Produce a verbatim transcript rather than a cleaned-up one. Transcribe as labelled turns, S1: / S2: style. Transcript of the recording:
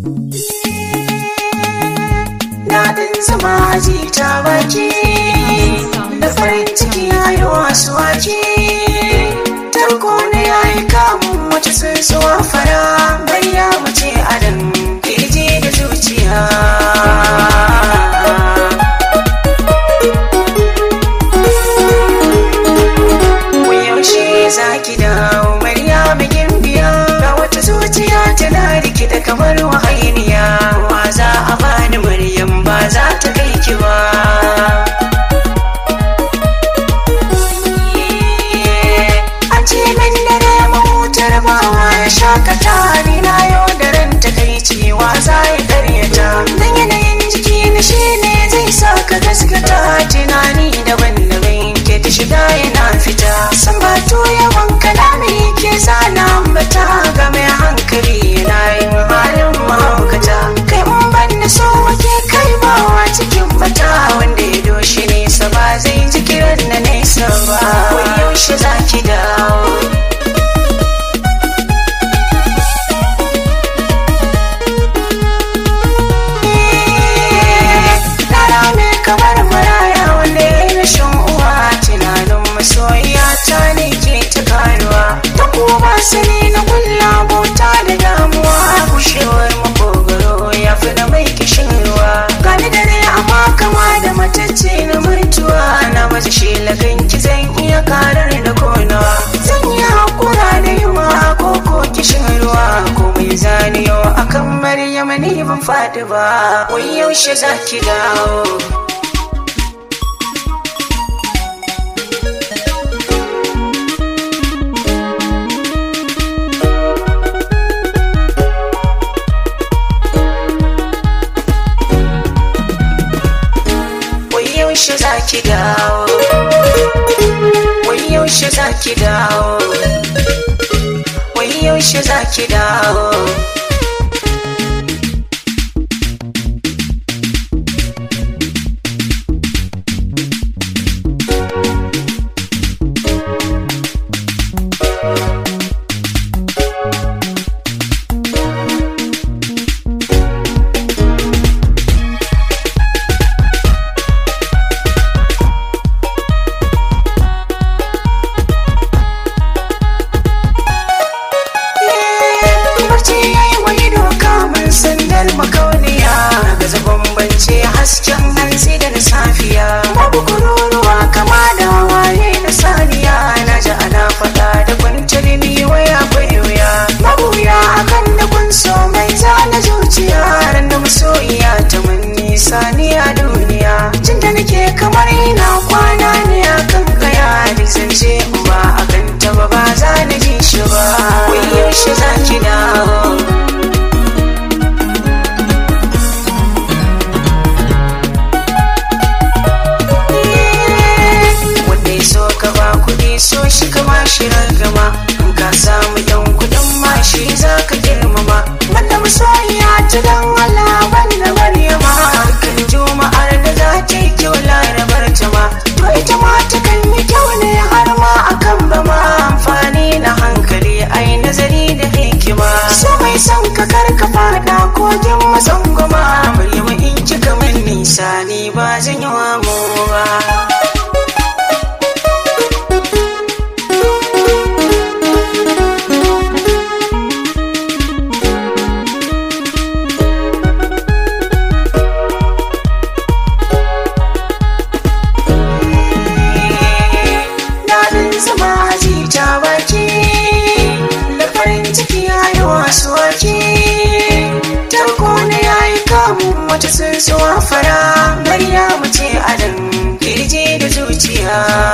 S1: Daɗin zama ji ta baki da farin ciki yayi wasu waki. Tarko ne yayi kamun wata tsuntsuwa fara bayya mace adam kirji da zuciya. Yaushe zaki dawo Maryama gimbiya, ga wata zuciya tana rikida kamar wahainiya. Wa za a bani Maryam ba za ta kai ki ba. An ce min dare mahutar bawa ya shakata, ni na yau da ran takaici wa za ya karyata. Dan yanayin jiki na shi ne zai sa ka gaskata, tunani daban-daban ke ta shiga yana fita. San bato yawan kalami ke zana ambata, ga mai hankali yana yin halin mahaukata. Kai mun ban da so wake kai bawa cikin bata, wanda ya doshi nesa ba zai ji kiran na nesa ba. Wai yaushe zaki dawo? Kamar maraya wanda ya yi rashin uwa, tunanin masoyiya ta ne ke ta karuwa. Ta kuma sani na kulla bauta da damuwa, kushewar makogaro ya fi na mai kishin ruwa. Gani dare amma kama da matacce na mutuwa, na baje shelagan ki zan iya karar da konawa. Zan yi hakura da yunwa ko ko kishin ruwa, komai zaniyo akan Maryama ni ban faɗi ba. Wai yaushe zaki dawo? Yaushe zaki dawo? Wai yaushe zaki dawo? Wai yaushe zaki dawo? Makauniya ga zagon bance hasken hantsi da na safiya. Babu kururuwa kama da waye na saniya, na ji ana faɗa da kwantar ni waya akwai wuya. Babu wuya akan da kun so mai zana zuciya, ran da masoyiya ta manni saniya duniya. Jin da nake kamar ina kwana ne akan kaya, duk zance in ba akan ta ba ba za na ji shi ba. Wai yaushe zaki dawo? So shi kama shi ragama, in ka samu yan kudin ma shi za ka girmama. Wanda masoyiya ta dan Allah banda Maryama, dukkan juma'ar da za ta yi kyau larabar ta ma. To ita ma ta kan yi kyau ne har ma akan ba ma, amfani na hankali ai nazari da hikima. So mai son ka karka fada kogin masangwama, Maryama in kika min nisa ni ba zan yi wa mu ba. Wata tsuntsuwa fara Maryama ce adam kirji da zuciya.